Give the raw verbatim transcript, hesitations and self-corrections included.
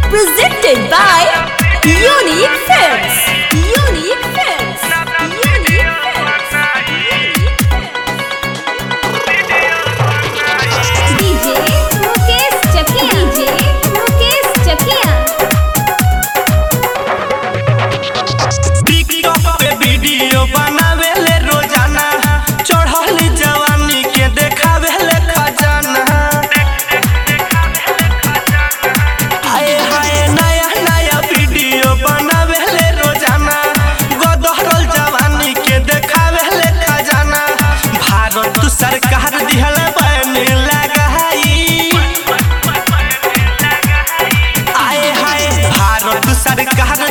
Presented by Unique Films. Unique Films. Unique Films. D J Mukesh Chakia. D J Mukesh Chakia. TikTok पे video बनावेले रोजाना, चढ़ल जवानी के देखावेले खजाना। हाय हाय नया नया वीडियो बनावेले रोजाना, गदहरल जवानी के देखावेले खजाना। भारत सरकार दिहल बैन लगाई, आए हाय भारत सरकार